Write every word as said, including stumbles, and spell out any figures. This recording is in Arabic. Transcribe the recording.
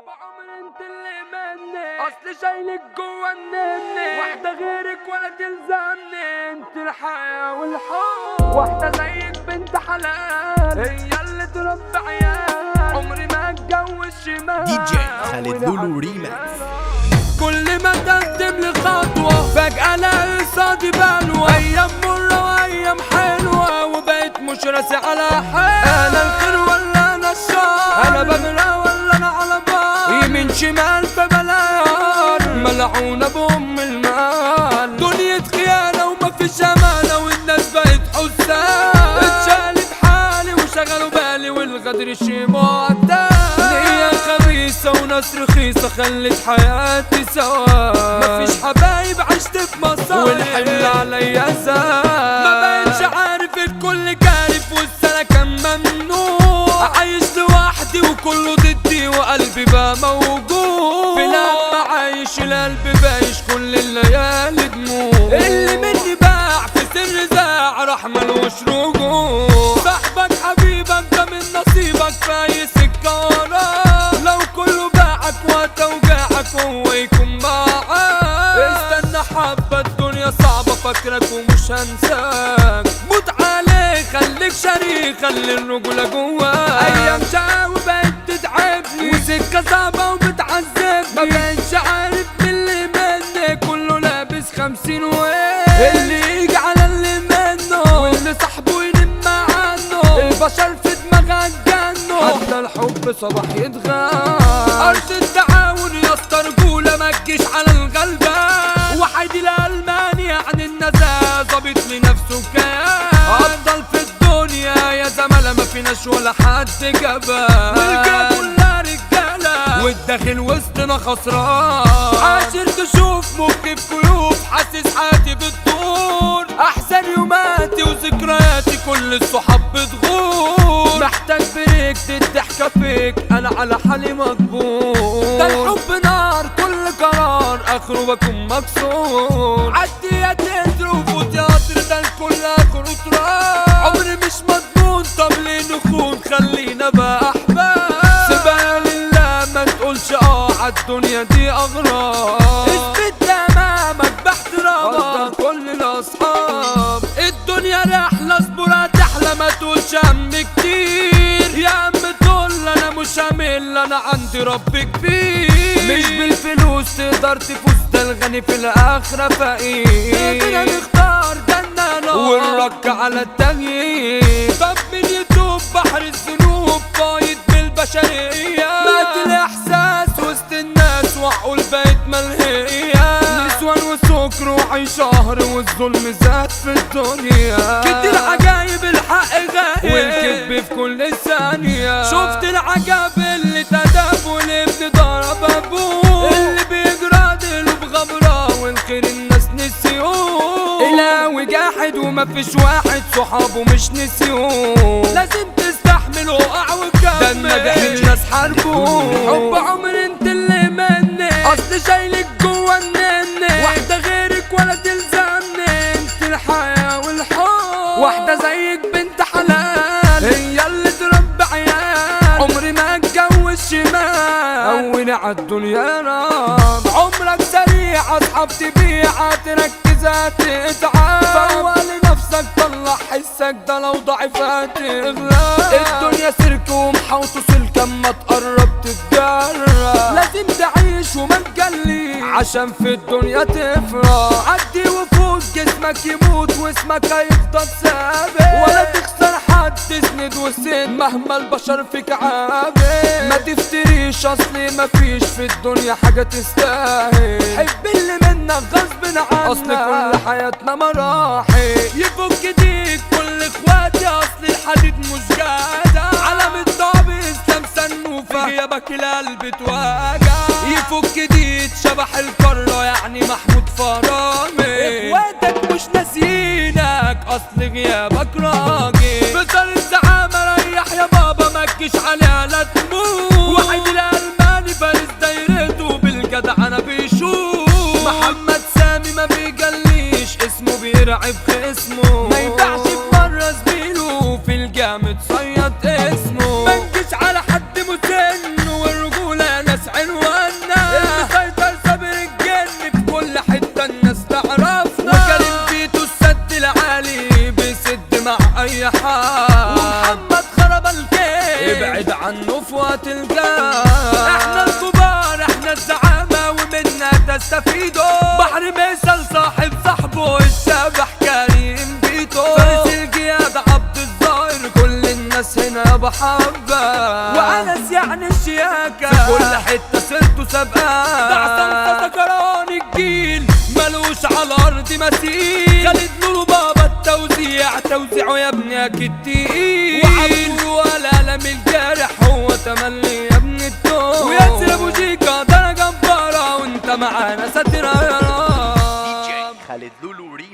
بعمر انت اللي مني اصل شايلك جوا النني، واحدة غيرك ولا تلزمني، انت الحياة والحب، واحدة زيك بنت حلال هي اللي تربي عيال، عمري ما اتجوز شمال. دي جي خالد لولو ريماكس. كل ما تقدم لي خطوة فجأة الاقي قصادي بلوى، ايام مرة وايام حلوة وبقيت مش راسي على حال. انا الخير ولا انا الشر، انا بغرى ولا انا على بار، يمين شمال فبلايار ملعونة بأم المال. دنيا خيانة ومفيش امانة والناس بقت حسان، اتشالت حالي وشغلوا بالي والغدر شي معتاد. نية خبيثة وناس رخيصة خلت حياتي سوا، مفيش حبايب عشت في مصاري والحمل عليا زاد. ما بقتش عارف الكل كارف والسنة كان ممنوع، عايش لوحدي وكله ضدي وقلبي بقى موجوع. في لما عايش القلب بايش كل الليالي دموع، اللي مني باع في سر زاع راح ملوش رجوع. صاحبك حبيبك ده من نصيبك في أي سكة وراه، لو كله باعك وتوجعك هو يكون معاك. استنى حبة الدنيا صعبة فاكرك ومش هنساك، موت عليك خليك شريك خلي الرجولة جواك. أيام شقا وبقت تتعبني وسكة صعبة وبتعذبني، ما بقتش عارف من اللي مني كله لابس خمسين وين، اللي يجي على اللي منه واللي صاحبه ينم عنه، البشر في دماغها اتجنوا حتى الحب صباح يتغاب. أرض التعاون يا اسطى رجولة ما تجيش على الغلبان، وحيدي الألماني يعني النزاهة ظابط لنفسه كيان. أفضل في الدنيا يا زملاء ما فيناش ولا حد جبان، والجا كلها رجالة والداخل وسطنا خسران. عاشر تشوف مخي في كيوب حاسس حياتي بتدور، أحسن يوماتي وذكرياتي كل الصحاب بتغور. محتاج بريك دي الضحكة فيك أنا على حالي مجبور، ده الحب نار كل قرار آخره بكون مكسور. عدي يا تقدر وفوت يا قطر ده الكل آخره تراب، عمري مش مضمون طب ليه نخون خلينا بقى أحباب. سيبها لله ما تقولش اه عالدنيا دي أغراب، اثبت أمامك باحترامك كل الأصحاب. الدنيا رحلة اصبر تحلى ما تقولش هم كتير، يا عم تقول انا مش همل انا عندي رب كبير. مش بالفلوس تقدر تفوز ده الغني في الاخرة فقير، بدنا نختار جنة ونرك على التغيير. طب من يتوب بحر الذنوب فايد بالبشرية، مات الاحساس وسط الناس وعقول بقت ملهية. نسوان وسكر وعي شهر والظلم زاد في الدنيا، كتير عجايب الحق غايب والكذب في كل ثانية. شفت العجب اللي تداب والابن ضرب ابوه، اللي بيجرى ديله بغبرة والخير الناس نسيوه. الهوي جاحد ومفيش واحد صحابه مش نسيوه، لازم تستحمل وقع وكمل ده النجاح الناس حاربوه. حب عمر انت اللي مني اصل شايلك جوا النني، واحدة غيرك ولا تلزمني، انت الحياة والحب، واحدة زيك بنت حلال هي اللي تربي عيال، عمري ما اتجوز شمال. هوني عالدنيا راب عمرك سريع اصحاب تبيع تركز هتتعب، فوق لنفسك طلع حسك ده لو ضعيف هتغلب. الدنيا سيرك ومحوطه سلك اما تقرب تتجرب، لازم تعيش وما تجلي عشان في الدنيا تفرح. عدي وفوت جسمك يموت واسمك هيفضل ثابت، ولا تخسر حد تسند وسند مهما البشر فيك عابد. ما تفتريش اصلي مفيش في الدنيا حاجة تستاهل، حب اللي منك غصب عنك اصل كل حياتنا مراحل. يفك ديك كل اخواتي اصل الحديد مش جادة، علم الضعب اسلام سنوفة غيابك القلب تواجع. يفك ديك شبح القارة يعني محمود فرامي، اخواتك مش ناسينك اصل غيابك راجل. فطر الزعامة ريح يا بابا ما تجيش عليها لا تموت، وحيد الألماني فارس دايرته بالجدع انا بيشوف. محمد سامي ما بيجليش اسمه بيرعب خصمه، ما يبيعش بمرة زميله في الجامد صيد اسمه. ما تجيش على حد مسن والرجولة ناس عنه في وقت الجاه. احنا الكبار احنا الزعامة ومنا تستفيدوا. بحر مثل صاحب صاحبه الشبح كريم بيتو. فارس الجياد عبد الظاهر كل الناس هنا بحبة. وأنس يعني الشياكة في كل حتة سيرته سابقة. ده عصام سكران الجيل ملوش على الأرض مثيل. خالد لولو بابا التوزيع توزيعه يا ابني أكيد تقيل. وعبده ولا قلم الجارح هو تملي يا ابن التوب. وياسر أبو جيكا ده أنا جبارة وأنت معانا ساتر يا رب. خالد لولو